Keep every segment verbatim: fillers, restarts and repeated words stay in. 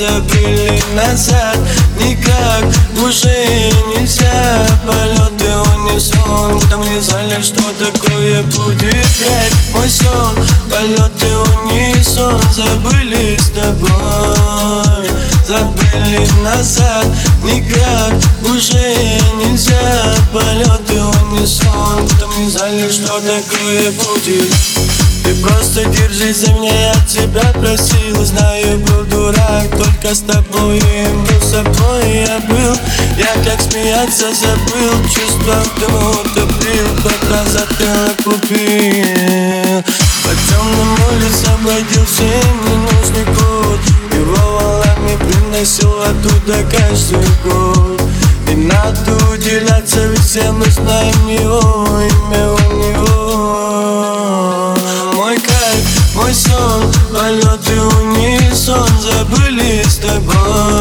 забыли назад. Никак уже нельзя. Полеты унисон, там не знали, что такое будет кайф. Мой сон, полеты унисон, забыли с тобой, забыли назад. Никак уже нельзя. Полеты унисон, там не знали, что такое будет. Ты просто держись за меня, я тебя просил. Знаю, был дурак, только с тобой и был собой я был. Я как смеяться забыл, чувства в дыму утопил, пока затылок купил. По темным улицам бродил все ненужный кот, его волнами приносил оттуда каждый год. И надо уделяться, ведь все мы знаем его, имя у него. Мой кайф, мой сон, полеты унисон, забыли с тобой,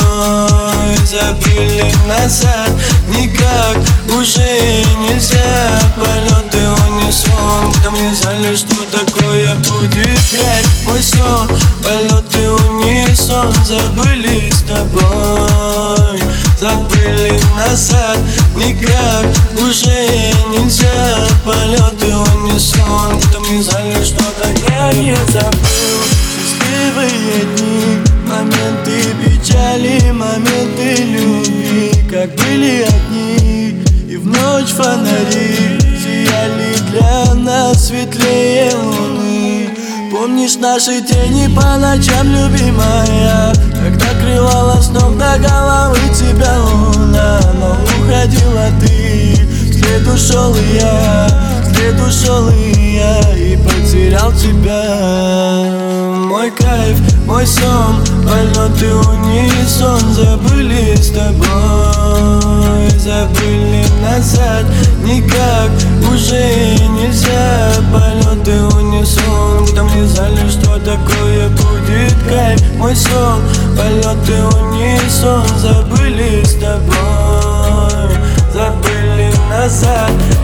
забыли назад. Никак уже нельзя. Полеты унисон, там не знали, что такое будет кайф. Мой сон, полеты унисон, забыли с тобой, забыли назад. Никак уже нельзя. Полеты унисон, там не знали, что я не забыл. Счастливые дни, моменты печали, моменты любви, как были одни. И в ночь фонари сияли для нас светлее луны. Помнишь наши тени по ночам, любимая, когда крывала с ног до головы тебя луна. Но уходила ты, вслед ушел и я, вслед ушел и я, и потерял тебя. Мой кайф, мой сон, полеты унисон, забыли с тобой, забыли назад. Никак уже нельзя. Полеты унисон, там не знали, что такое будет кайф. Мой сон, полеты унисон, забыли с тобой, забыли назад.